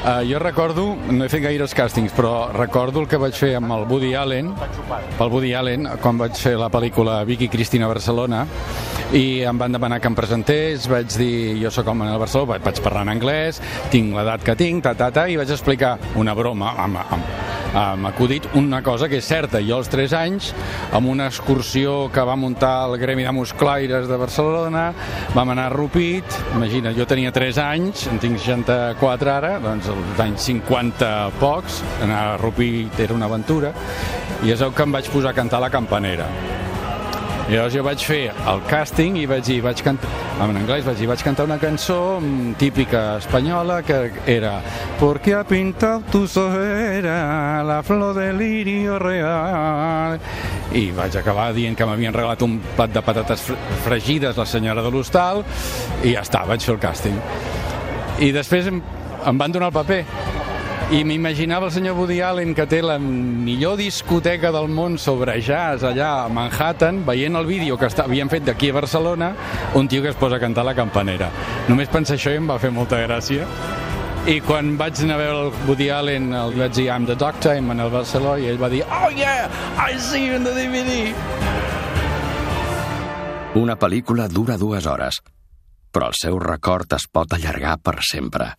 Jo recordo, no he fet gaires càstings, però recordo el que vaig fer amb el Woody Allen, pel Woody Allen, quan vaig fer la pel·lícula Vicky Cristina Barcelona, i em van demanar que em presentés, vaig dir, jo sóc el Manel Barceló, vaig parlar en anglès, tinc l'edat que tinc, i vaig explicar una broma amb acudit, una cosa que és certa. Jo als 3 anys, amb una excursió que va muntar el Gremi de Musclaires de Barcelona, vam anar a Rupit, imagina, jo tenia 3 anys, en tinc 64 ara, doncs als anys 50 pocs, anar a Rupit era una aventura, i és el que em vaig posar a cantar la campanera. I llavors jo vaig fer el càsting i vaig cantar, en anglès vaig cantar una cançó típica espanyola que era ¿Por qué ha pintado tus ojeras la flor del lirio real? I vaig acabar dient que m'havien regalat un plat de patates fregides la senyora de l'hostal i ja està, vaig fer el càsting. I després em van donar el paper. I m'imaginava el senyor Woody Allen, que té la millor discoteca del món sobre jazz allà a Manhattan, veient el vídeo que havien fet d'aquí a Barcelona, un tio que es posa a cantar la campanera. Només pensar això i em va fer molta gràcia. I quan vaig anar a veure el Woody Allen, el vaig dir I'm the Doctor, en Manel Barceló, i ell va dir oh yeah, I see you in the DVD. Una pel·lícula dura 2 hores, però el seu record es pot allargar per sempre.